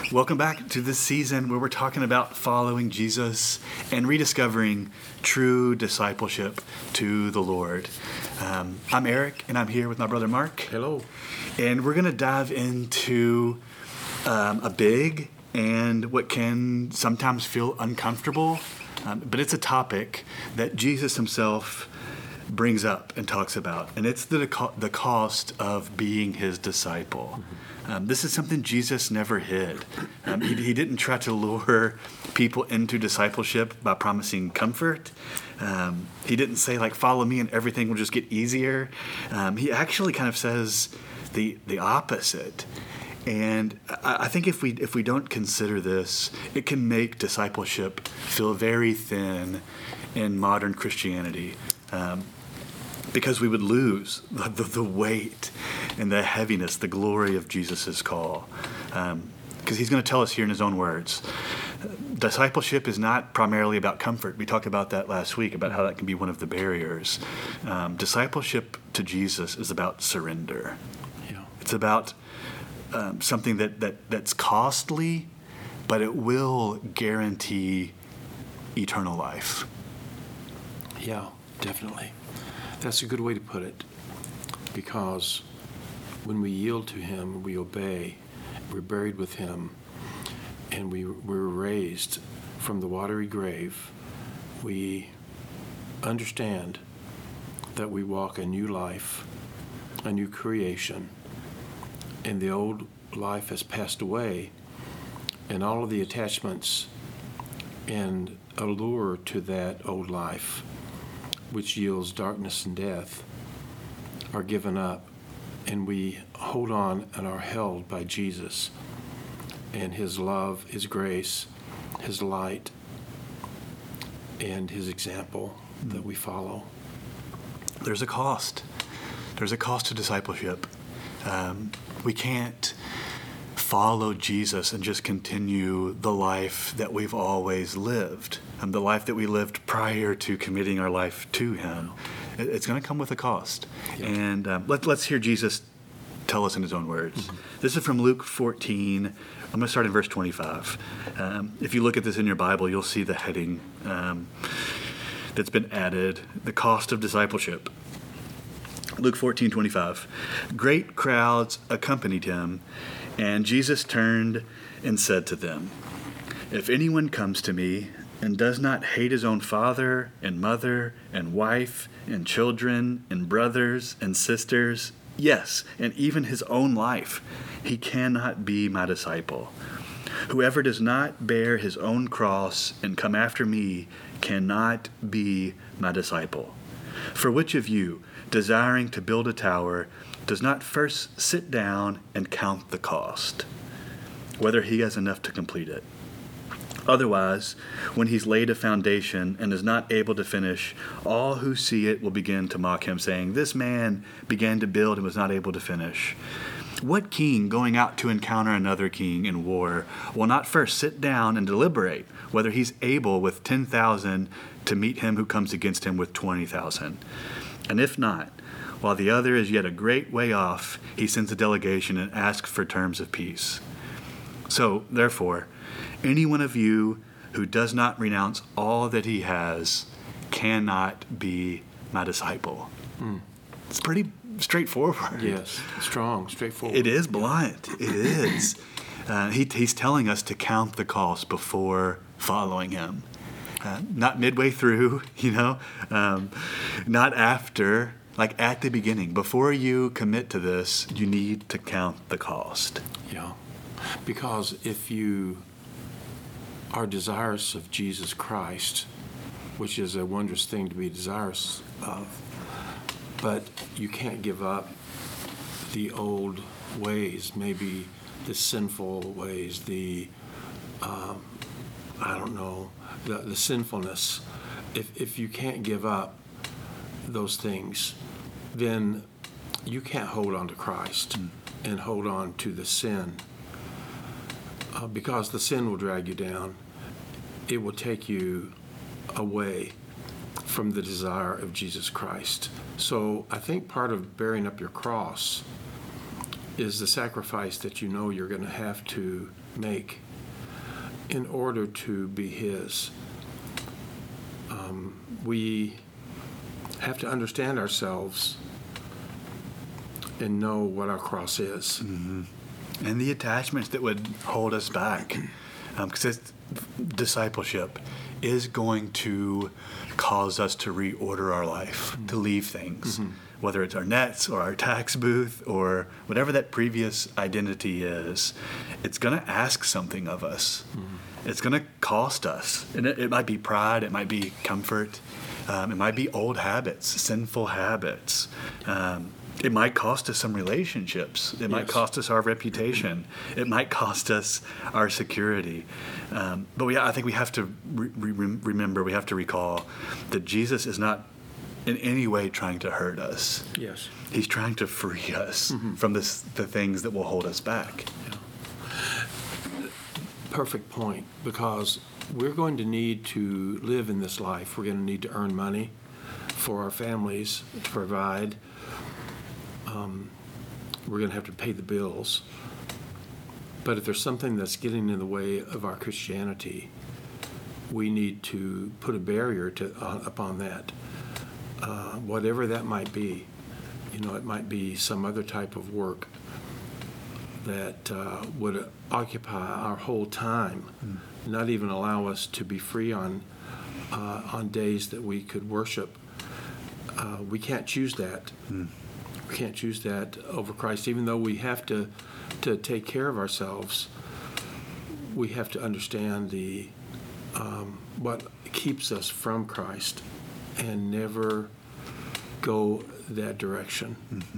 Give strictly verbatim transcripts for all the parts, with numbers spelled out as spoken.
Welcome back to this season where we're talking about following Jesus and rediscovering true discipleship to the Lord. Um, I'm Eric, and I'm here with my brother Mark. Hello. And we're going to dive into um, a big and what can sometimes feel uncomfortable, um, but it's a topic that Jesus himself brings up and talks about, and it's the the cost of being his disciple. Um, this is something Jesus never hid. Um, he, he didn't try to lure people into discipleship by promising comfort. Um, he didn't say, like, follow me and everything will just get easier. Um, he actually kind of says the the opposite. And I, I think if we if we don't consider this, it can make discipleship feel very thin in modern Christianity. Um, because we would lose the, the, the weight and the heaviness, the glory of Jesus' call. Um, because he's going to tell us here in his own words. Discipleship is not primarily about comfort. We talked about that last week, about how that can be one of the barriers. Um, discipleship to Jesus is about surrender. Yeah. It's about um, something that, that that's costly, but it will guarantee eternal life. Yeah, definitely. That's a good way to put it, because when we yield to him, we obey, we're buried with him, and we were raised from the watery grave, we understand that we walk a new life, a new creation, and the old life has passed away, and all of the attachments and allure to that old life, which yields darkness and death, are given up, and we hold on and are held by Jesus and his love, his grace, his light, and his example that we follow. There's a cost. There's a cost to discipleship. Um, we can't follow Jesus and just continue the life that we've always lived, and the life that we lived prior to committing our life to him. It, it's going to come with a cost. Yeah. And um, let, let's hear Jesus tell us in his own words. Mm-hmm. This is from Luke fourteen. I'm going to start in verse twenty-five. Um, if you look at this in your Bible, you'll see the heading um, that's been added, the cost of discipleship. Luke fourteen twenty-five. Great crowds accompanied him, and Jesus turned and said to them, "If anyone comes to me and does not hate his own father and mother and wife and children and brothers and sisters, yes, and even his own life, he cannot be my disciple. Whoever does not bear his own cross and come after me cannot be my disciple. For which of you, desiring to build a tower, does not first sit down and count the cost, whether he has enough to complete it? Otherwise, when he's laid a foundation and is not able to finish, all who see it will begin to mock him, saying, 'This man began to build and was not able to finish.' What king going out to encounter another king in war will not first sit down and deliberate whether he's able with ten thousand to meet him who comes against him with twenty thousand? And if not, while the other is yet a great way off, he sends a delegation and asks for terms of peace. So, therefore, any one of you who does not renounce all that he has cannot be my disciple." Mm. It's pretty straightforward. Yes, strong, straightforward. It is blunt. It is. Uh, he, he's telling us to count the cost before following him. Uh, not midway through, you know, um, not after, like at the beginning. Before you commit to this, you need to count the cost. Yeah, because if you are desirous of Jesus Christ, which is a wondrous thing to be desirous of, but you can't give up the old ways, maybe the sinful ways, the, um, I don't know, the, the sinfulness. If, if you can't give up those things, then you can't hold on to Christ mm. and hold on to the sin, uh, because the sin will drag you down. It will take you away from the desire of Jesus Christ. So I think part of bearing up your cross is the sacrifice that you know you're going to have to make in order to be His. Um, we have to understand ourselves and know what our cross is. Mm-hmm. And the attachments that would hold us back. Because um, discipleship is going to cause us to reorder our life, mm-hmm. to leave things, mm-hmm. whether it's our nets or our tax booth or whatever that previous identity is. It's going to ask something of us. Mm-hmm. It's going to cost us. And it, it might be pride, it might be comfort, um, it might be old habits, sinful habits. Um, It might cost us some relationships. It yes. might cost us our reputation. It might cost us our security. Um, but we, I think we have to re- re- remember, we have to recall that Jesus is not in any way trying to hurt us. Yes. He's trying to free us mm-hmm. from this, the things that will hold us back. Yeah. Perfect point, because we're going to need to live in this life. We're going to need to earn money for our families to provide. Um, we're going to have to pay the bills. But if there's something that's getting in the way of our Christianity, we need to put a barrier to uh, upon that, uh, whatever that might be. You know, it might be some other type of work that uh, would occupy our whole time, mm. not even allow us to be free on uh, on days that we could worship. Uh, we can't choose that. Mm. We can't choose that over Christ. Even though we have to, to take care of ourselves, we have to understand the um, what keeps us from Christ and never go that direction. Mm-hmm.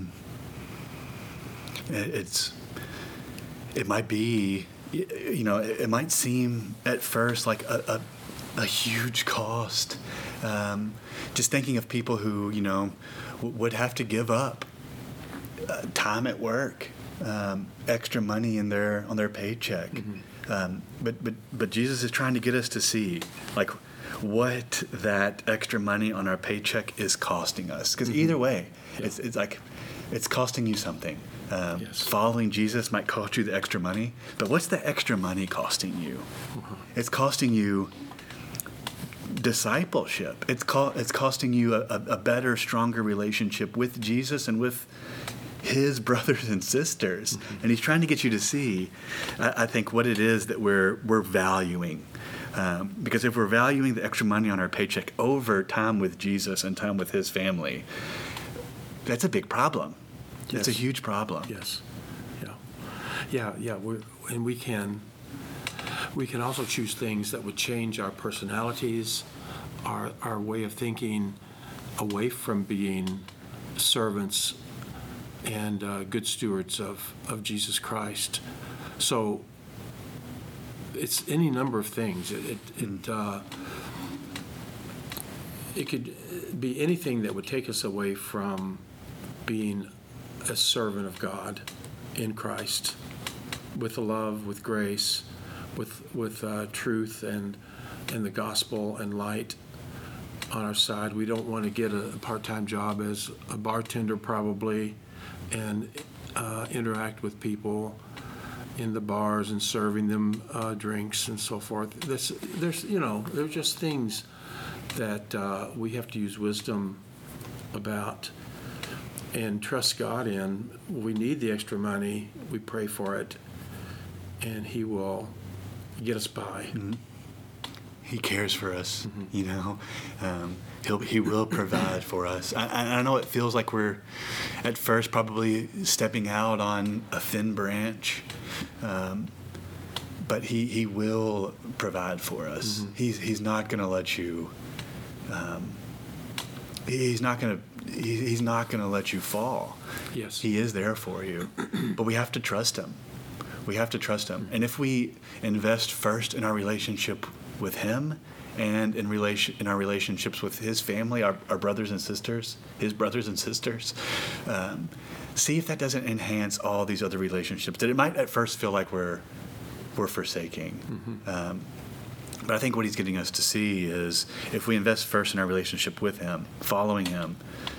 It's it might be, you know, it might seem at first like a, a, a huge cost. Um, just thinking of people who, you know, w- would have to give up Uh, time at work, um, extra money in their on their paycheck, mm-hmm. um, but but but Jesus is trying to get us to see like what that extra money on our paycheck is costing us. Because mm-hmm. either way, yeah. it's it's like it's costing you something. Um, yes. Following Jesus might cost you the extra money, but what's the extra money costing you? Mm-hmm. It's costing you discipleship. It's co- it's costing you a, a, a better, stronger relationship with Jesus and with His brothers and sisters, mm-hmm. and He's trying to get you to see, I, I think, what it is that we're we're valuing. Um, because if we're valuing the extra money on our paycheck over time with Jesus and time with His family, that's a big problem. Yes. It's a huge problem. Yes. Yeah. Yeah. Yeah. We're, and we can we can also choose things that would change our personalities, our our way of thinking, away from being servants and uh, good stewards of, of Jesus Christ. So it's any number of things. It it it, uh, it could be anything that would take us away from being a servant of God in Christ, with love, with grace, with with uh, truth and and the gospel and light on our side. We don't want to get a, a part-time job as a bartender probably, and uh, interact with people in the bars and serving them uh, drinks and so forth. This, there's, you know, there's just things that uh, we have to use wisdom about and trust God in. We need the extra money. We pray for it, and He will get us by. Mm-hmm. He cares for us, mm-hmm. you know. Um, he'll he will provide for us. I, I know it feels like we're, at first, probably stepping out on a thin branch, um, but he he will provide for us. Mm-hmm. He's he's not going to let you. Um, he's not going to he, he's not going to let you fall. Yes, He is there for you, but we have to trust Him. We have to trust Him, and if we invest first in our relationship with Him and in relation in our relationships with His family, our, our brothers and sisters, His brothers and sisters, um, see if that doesn't enhance all these other relationships that it might at first feel like we're we're forsaking. Mm-hmm. Um, but I think what He's getting us to see is if we invest first in our relationship with Him, following Him,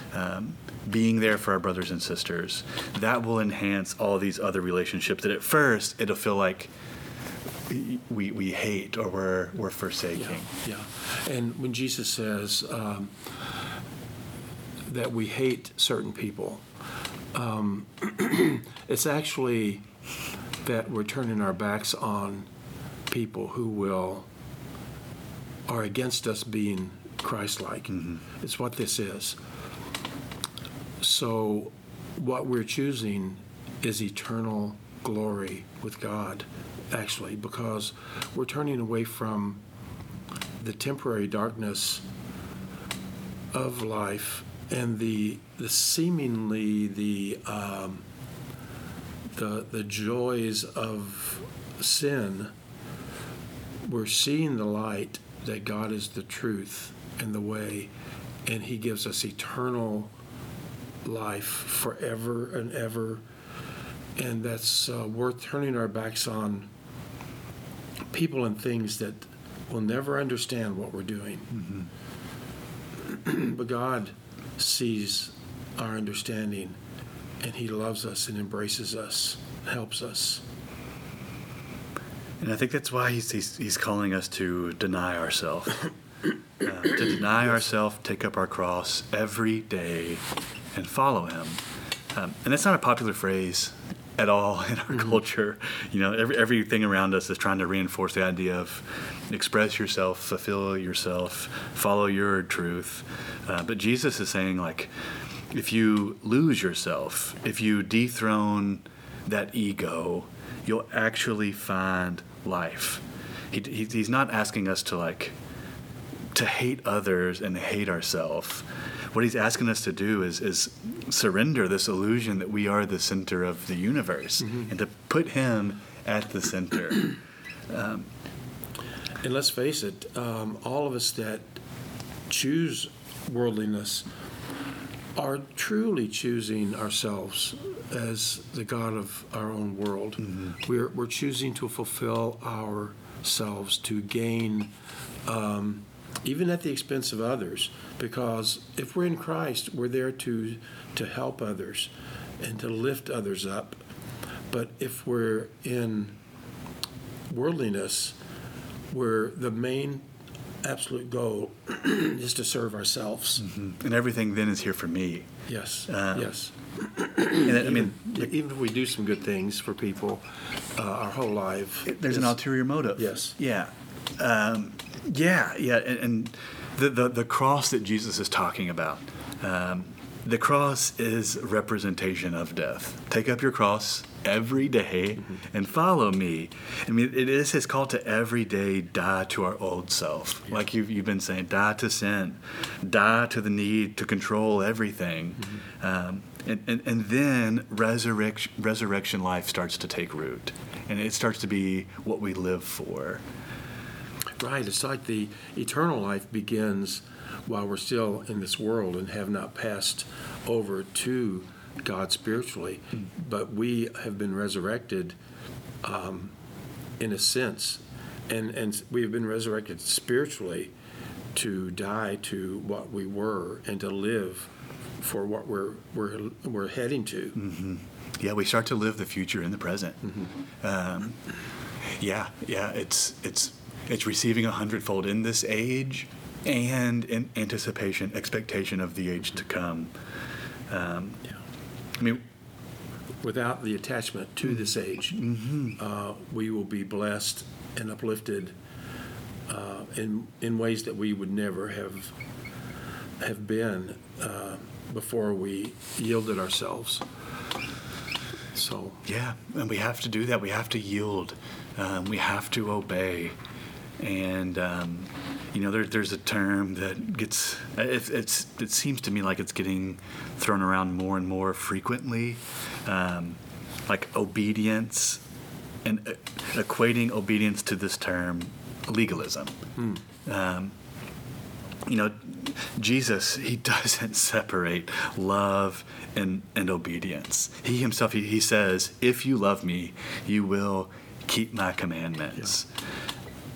um, being there for our brothers and sisters, that will enhance all these other relationships that at first it'll feel like we we hate or we're we're forsaking. Yeah, yeah. And when Jesus says um, that we hate certain people, um, it's actually that we're turning our backs on people who will are against us being Christ-like. Mm-hmm. It's what this is. So what we're choosing is eternal glory with God, actually, because we're turning away from the temporary darkness of life and the the seemingly the um, the the joys of sin. We're seeing the light that God is the truth and the way, and He gives us eternal life forever and ever. And that's uh, worth turning our backs on people and things that will never understand what we're doing. Mm-hmm. But God sees our understanding, and He loves us and embraces us, helps us. And I think that's why he's he's, he's calling us to deny ourselves, uh, to deny yes. ourselves, take up our cross every day, and follow Him. Um, and that's not a popular phrase at all in our mm-hmm. culture. You know, every, everything around us is trying to reinforce the idea of express yourself, fulfill yourself, follow your truth. Uh, but Jesus is saying, like, if you lose yourself, if you dethrone that ego, you'll actually find life. He, he, he's not asking us to, like, to hate others and hate ourselves. What he's asking us to do is is surrender this illusion that we are the center of the universe, mm-hmm. and to put Him at the center. Um, and let's face it, um, all of us that choose worldliness are truly choosing ourselves as the God of our own world. Mm-hmm. We're we're choosing to fulfill ourselves, to gain, um, even at the expense of others. Because if we're in Christ, we're there to to help others and to lift others up. But if we're in worldliness, where the main absolute goal is to serve ourselves. Mm-hmm. And everything then is here for me. Yes, um, yes. And I mean, even, even if we do some good things for people, uh, our whole life. There's is, an ulterior motive. Yes. Yeah. Um, yeah, yeah. And, and the, the, the cross that Jesus is talking about, um, the cross is a representation of death. Take up your cross every day mm-hmm. and follow me. I mean, it is His call to every day die to our old self. Yeah. Like you've, you've been saying, die to sin, die to the need to control everything. Mm-hmm. Um, and, and, and then resurrection, resurrection life starts to take root. And it starts to be what we live for. Right. It's like the eternal life begins while we're still in this world and have not passed over to God spiritually. Mm. But we have been resurrected um, in a sense. And, and we have been resurrected spiritually to die to what we were and to live for what we're we're, we're heading to. Mm-hmm. Yeah, we start to live the future in the present. Mm-hmm. Um, yeah, yeah, it's it's it's receiving a hundredfold in this age and in anticipation, expectation of the age to come. Um, yeah. I mean, without the attachment to this age, mm-hmm. uh, we will be blessed and uplifted uh, in in ways that we would never have have been uh, before we yielded ourselves. So yeah, and we have to do that. We have to yield. Um, we have to obey. And um, you know, there, there's a term that gets it, it's it seems to me like it's getting thrown around more and more frequently, um, like obedience, and uh, equating obedience to this term legalism. Hmm. Um, you know, Jesus, He doesn't separate love and, and obedience. He Himself, he, he says, if you love me, you will keep my commandments. Yeah.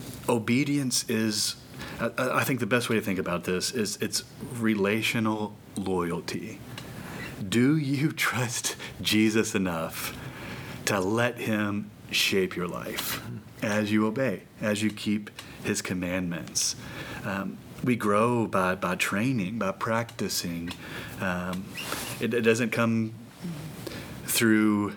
Obedience is, I, I think the best way to think about this is it's relational loyalty. Do you trust Jesus enough to let him shape your life as you obey, as you keep his commandments? Um, we grow by, by training, by practicing. Um, it, it doesn't come through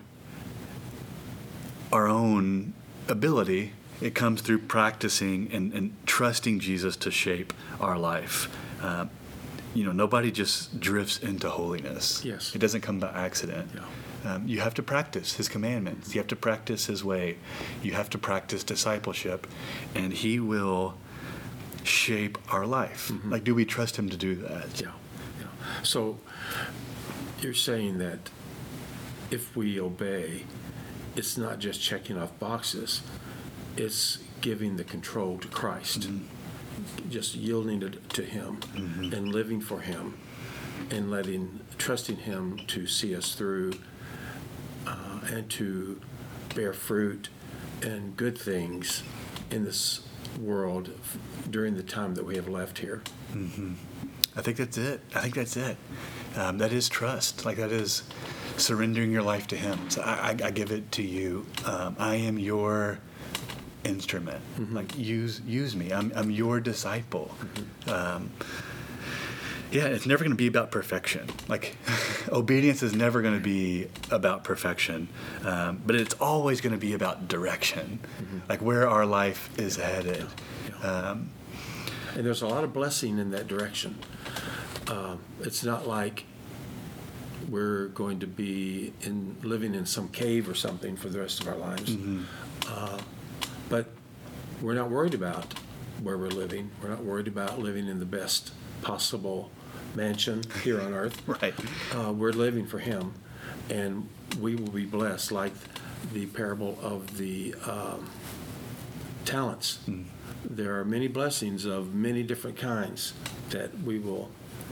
our own ability. It comes through practicing and, and trusting Jesus to shape our life. Uh, you know, nobody just drifts into holiness. Yes. It doesn't come by accident. Yeah. Um, you have to practice his commandments. You have to practice his way. You have to practice discipleship, and he will shape our life. Mm-hmm. Like, do we trust him to do that? Yeah, yeah. So you're saying that if we obey, it's not just checking off boxes, it's giving the control to Christ, mm-hmm. just yielding it to him, mm-hmm. and living for him, and letting, trusting him to see us through, uh, and to bear fruit and good things in this world during the time that we have left here. Mm-hmm. I think that's it. I think that's it. Um, that is trust. Like, that is surrendering your life to him. So I, I, I give it to you. Um, I am your instrument. Mm-hmm. Like, use use me. I'm I'm your disciple. Mm-hmm. Um, yeah, it's never going to be about perfection. Like, obedience is never going to be about perfection, um, but it's always going to be about direction, mm-hmm. like where our life is headed. Yeah. Yeah. Um, and there's a lot of blessing in that direction. Um, it's not like we're going to be in living in some cave or something for the rest of our lives. Mm-hmm. Uh, but we're not worried about where we're living. We're not worried about living in the best possible mansion here on earth. Right. Uh, we're living for him, and we will be blessed, like the parable of the um, talents. Mm. There are many blessings of many different kinds that we will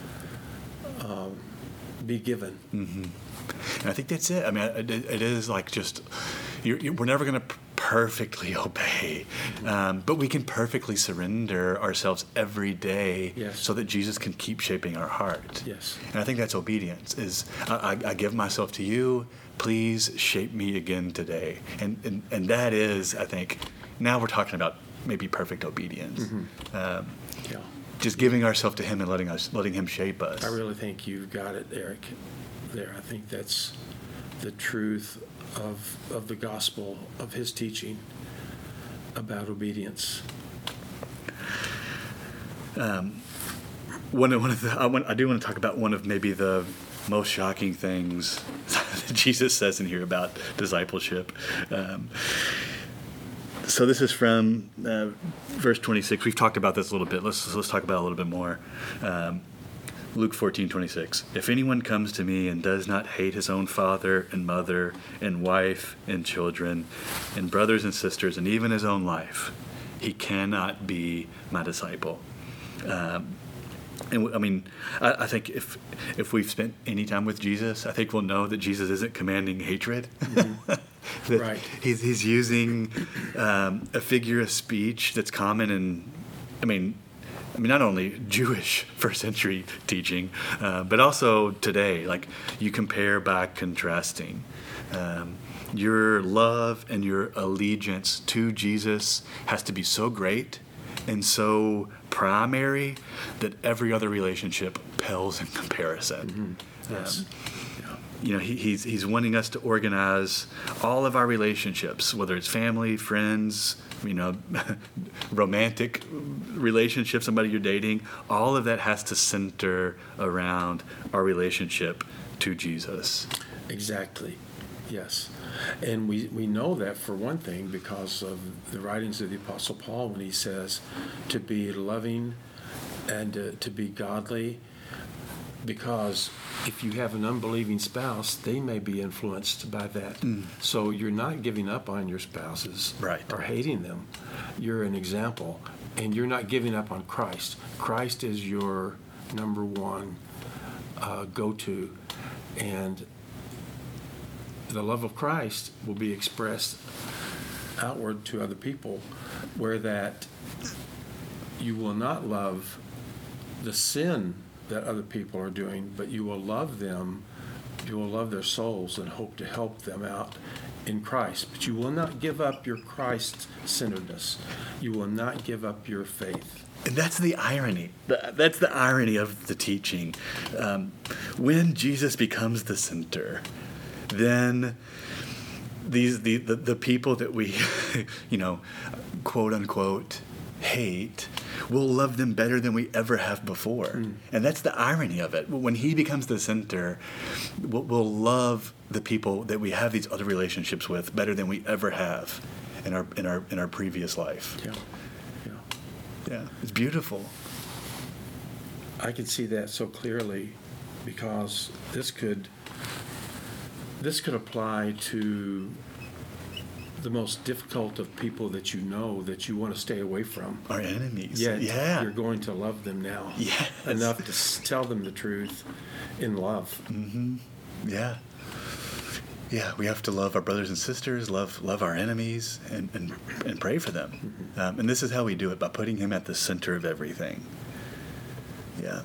um, be given. Mm-hmm. And I think that's it. I mean, it, it is like just, you're, you're, we're never going to perfectly obey, um, but we can perfectly surrender ourselves every day, yes. so that Jesus can keep shaping our heart. Yes. And I think that's obedience, is I, I, I give myself to you, please shape me again today. And, and, and that is, I think, now we're talking about maybe perfect obedience. Mm-hmm. Um, yeah. Just giving ourselves to him and letting us, letting him shape us. I really think you've got it, Eric, there. I think that's the truth of of the gospel, of his teaching about obedience. Um, one of, one of the, I, want, I do want to talk about one of maybe the most shocking things that Jesus says in here about discipleship. Um, so this is from uh, verse twenty-six. We've talked about this a little bit. Let's let's talk about it a little bit more. Um, Luke fourteen twenty-six. If anyone comes to me and does not hate his own father and mother and wife and children and brothers and sisters and even his own life, he cannot be my disciple. Um, and I mean, I, I think if if we've spent any time with Jesus, I think we'll know that Jesus isn't commanding hatred. Mm-hmm. that right. He's he's using um, a figure of speech that's common in, I mean. I mean, not only Jewish first century teaching, uh, but also today. Like, you compare by contrasting. Um, your love and your allegiance to Jesus has to be so great and so primary that every other relationship pales in comparison. Mm-hmm. Yes. Um, You know, he, he's he's wanting us to organize all of our relationships, whether it's family, friends, you know, romantic relationships, somebody you're dating. All of that has to center around our relationship to Jesus. Exactly. Yes. And we, we know that, for one thing, because of the writings of the Apostle Paul, when he says to be loving and uh, to be godly. Because if you have an unbelieving spouse, they may be influenced by that. Mm. So you're not giving up on your spouses, right, or hating them. You're an example, and you're not giving up on Christ. Christ is your number one uh, go-to, and the love of Christ will be expressed outward to other people, where that you will not love the sin that other people are doing, but you will love them, you will love their souls and hope to help them out in Christ. But you will not give up your Christ-centeredness. You will not give up your faith. And that's the irony. That's the irony of the teaching. Um, when Jesus becomes the center, then these the, the, the people that we, you know, quote unquote, hate, we'll love them better than we ever have before. Mm. And that's the irony of it. When he becomes the center, we'll, we'll love the people that we have these other relationships with better than we ever have in our in our in our previous life. Yeah. Yeah, it's beautiful. I can see that so clearly because this could this could apply to the most difficult of people that you know that you want to stay away from. Our enemies. Yet yeah. You're going to love them now. Yes. Enough to s- tell them the truth in love. Mm-hmm. Yeah. Yeah, we have to love our brothers and sisters, love love our enemies, and, and, and pray for them. Mm-hmm. Um, and this is how we do it, by putting him at the center of everything. Yeah.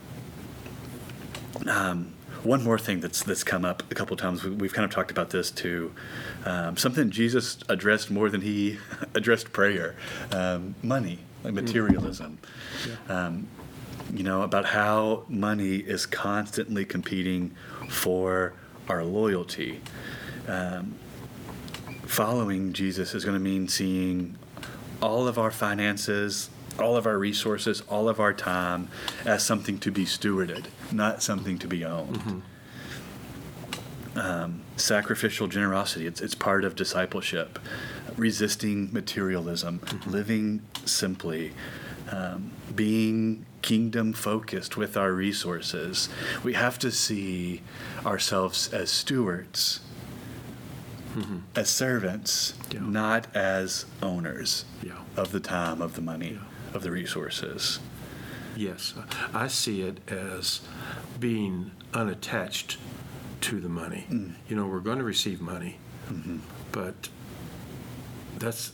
Um, one more thing that's that's come up a couple of times, we, we've kind of talked about this too, um, something Jesus addressed more than he addressed prayer, um, money, like materialism. Mm-hmm. Yeah. Um, you know, about how money is constantly competing for our loyalty. Um, following Jesus is going to mean seeing all of our finances, all of our resources, all of our time as something to be stewarded, not something to be owned. Mm-hmm. Um, sacrificial generosity, it's, it's part of discipleship. Resisting materialism, mm-hmm. living simply, um, being kingdom focused with our resources. We have to see ourselves as stewards. Mm-hmm. As servants, yeah. not as owners yeah. of the time, of the money, yeah. of the resources. Yes, I see it as being unattached to the money. Mm. You know, we're going to receive money, mm-hmm. but that's,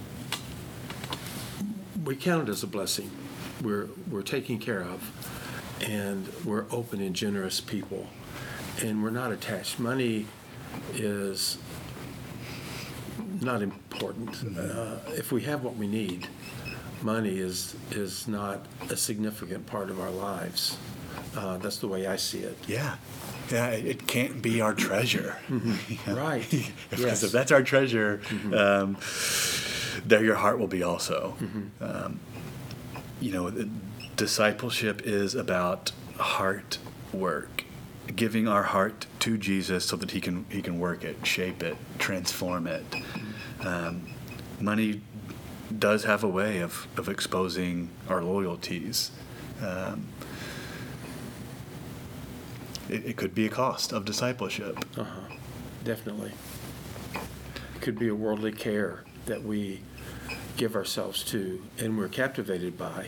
we count it as a blessing. We're we're taken care of, and we're open and generous people, and we're not attached. Money is not important. Uh, if we have what we need, money is is not a significant part of our lives. Uh, that's the way I see it. Yeah. Yeah, it can't be our treasure. Mm-hmm. Yeah. Right. Because yes. if that's our treasure, mm-hmm. um, there your heart will be also. Mm-hmm. Um, you know, discipleship is about heart work. Giving our heart to Jesus so that he can he can work it, shape it, transform it. Um, money does have a way of, of exposing our loyalties. Um, it, it could be a cost of discipleship. Uh-huh. Definitely. It could be a worldly care that we give ourselves to and we're captivated by.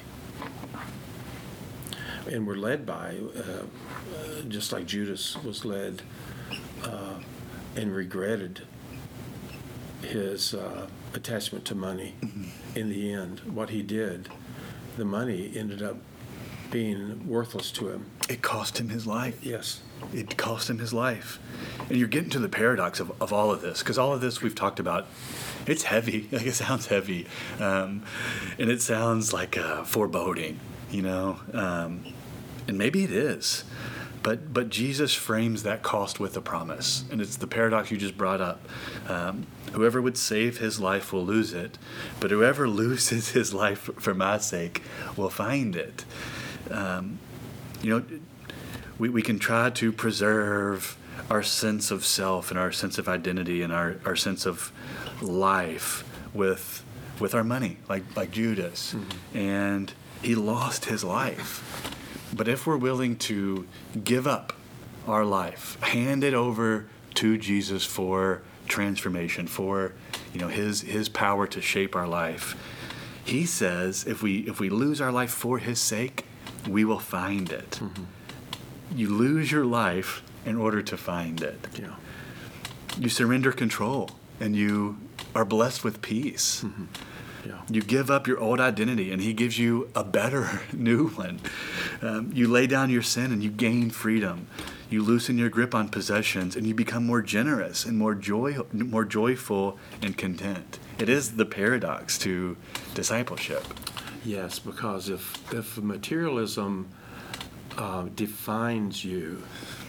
And we're led by, uh, uh, just like Judas was led uh, and regretted his uh, attachment to money. Mm-hmm. In the end, what he did, the money ended up being worthless to him. It cost him his life. Yes. It cost him his life. And you're getting to the paradox of, of all of this, because all of this we've talked about, it's heavy. Like, it sounds heavy. Um, and it sounds like uh, foreboding, you know? Um, and maybe it is. But but Jesus frames that cost with a promise. And it's the paradox you just brought up. Um, whoever would save his life will lose it, but whoever loses his life for my sake will find it. Um, you know, we, we can try to preserve our sense of self and our sense of identity and our, our sense of life with with our money, like, like Judas. Mm-hmm. And he lost his life. But if we're willing to give up our life, hand it over to Jesus for transformation, for, you know, his his power to shape our life, he says if we if we lose our life for his sake, we will find it. Mm-hmm. You lose your life in order to find it. Yeah. You surrender control, and you are blessed with peace. Mm-hmm. Yeah. You give up your old identity, and he gives you a better new one. Um, you lay down your sin, and you gain freedom. You loosen your grip on possessions, and you become more generous and more joy, more joyful and content. It is the paradox to discipleship. Yes, because if if materialism uh, defines you,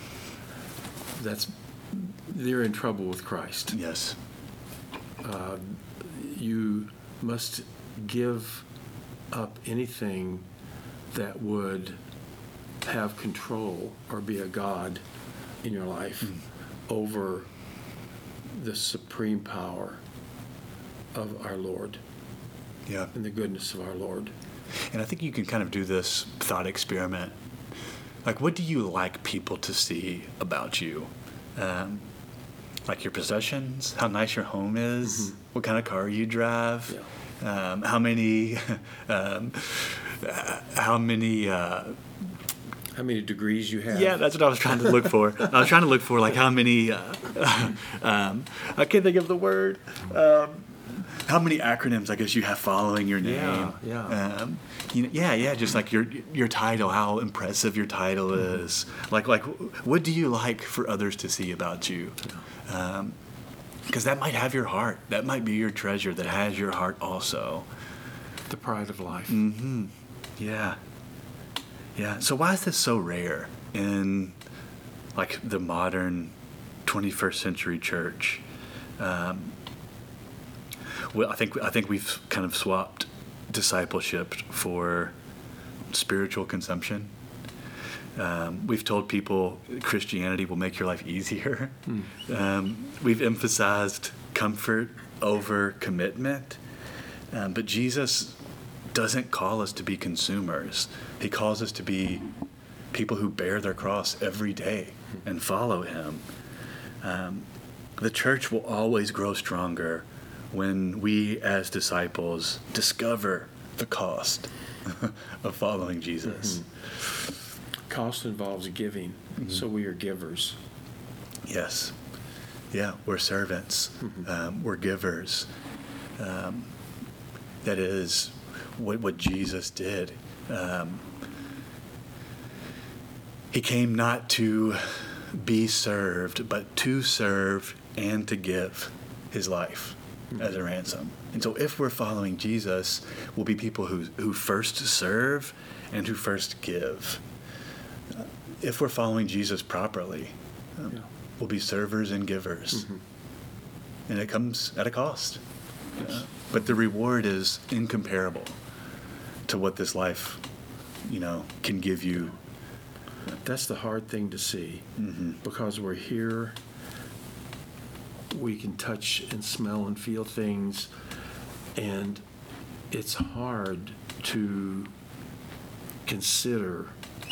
that's you're in trouble with Christ. Yes. Uh, you must give up anything that would have control or be a god in your life mm. over the supreme power of our Lord. Yeah. And the goodness of our Lord. And I think you can kind of do this thought experiment. Like, what do you like people to see about you? Um, like your possessions, how nice your home is, mm-hmm. what kind of car you drive, yeah. um, how many, um, how many, uh, how many degrees you have. Yeah, that's what I was trying to look for. I was trying to look for like how many. Uh, um, I can't think of the word. Um, how many acronyms I guess you have following your name? Yeah, yeah. Um, you know, yeah, yeah. Just like your your title, how impressive your title mm-hmm. is. Like like, what do you like for others to see about you? Um, because that might have your heart. That might be your treasure that has your heart also. The pride of life. Mm-hmm. Yeah. Yeah. So why is this so rare in like the modern twenty-first century church? Um, well, I think I think we've kind of swapped discipleship for spiritual consumption. Um, we've told people Christianity will make your life easier. Mm. Um, we've emphasized comfort over commitment. Um, but Jesus doesn't call us to be consumers. He calls us to be people who bear their cross every day and follow him. Um, the church will always grow stronger when we as disciples discover the cost of following Jesus. Mm-hmm. Cost involves giving, mm-hmm. so we are givers. Yes. Yeah, we're servants. Mm-hmm. Um, we're givers. Um, that is what, what Jesus did. Um, he came not to be served, but to serve and to give his life mm-hmm. as a ransom. And so if we're following Jesus, we'll be people who, who first serve and who first give. Uh, if we're following Jesus properly, um, yeah. we'll be servers and givers. Mm-hmm. And it comes at a cost. Yes. Uh, but the reward is incomparable to what this life, you know, can give you. That's the hard thing to see, mm-hmm. because we're here, we can touch and smell and feel things, and it's hard to consider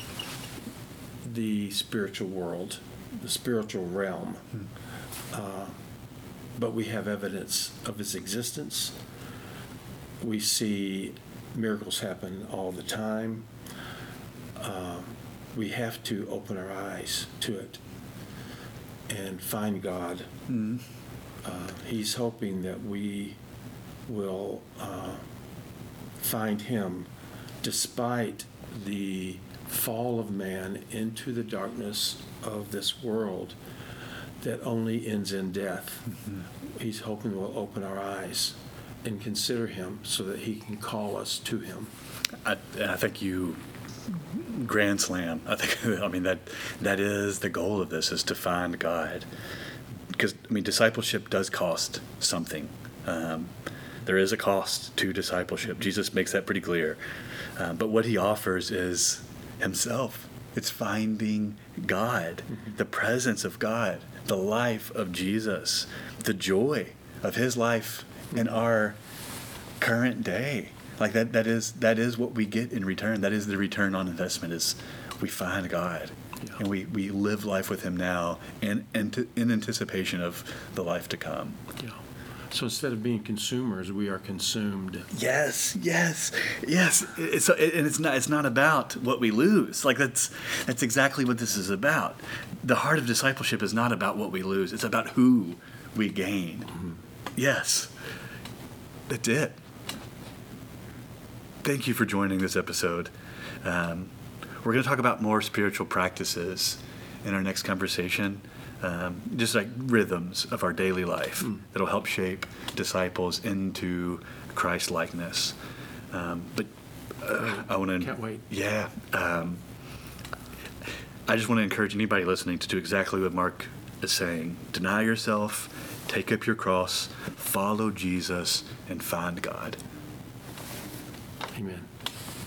the spiritual world, the spiritual realm. Mm-hmm. Uh, but we have evidence of its existence. We see miracles happen all the time. Uh, we have to open our eyes to it and find God. Mm-hmm. Uh, he's hoping that we will uh, find him despite the fall of man into the darkness of this world that only ends in death. Mm-hmm. He's hoping we'll open our eyes and consider him so that he can call us to him. I, I think you grand slam. I think I mean that that is the goal of this, is to find God. Because I mean discipleship does cost something. Um, there is a cost to discipleship. Jesus makes that pretty clear. Uh, but what he offers is himself. It's finding God, mm-hmm. the presence of God, the life of Jesus, the joy of his life mm-hmm. in our current day. Like that, that is that is what we get in return. That is the return on investment, is we find God. Yeah. And we, we live life with him now in, in, in anticipation of the life to come. Yeah. So instead of being consumers, we are consumed. Yes, yes, yes. It's, and it's not it's not about what we lose. Like that's that's exactly what this is about. The heart of discipleship is not about what we lose. It's about who we gain. Mm-hmm. Yes, that's it. thank you for joining this episode. Um, we're going to talk about more spiritual practices in our next conversation, um, just like rhythms of our daily life mm. that'll help shape disciples into Christ-likeness. Um, but uh, I want to... Can't wait. Yeah. Um, I just want to encourage anybody listening to do exactly what Mark is saying. Deny yourself, take up your cross, follow Jesus, and find God. Amen.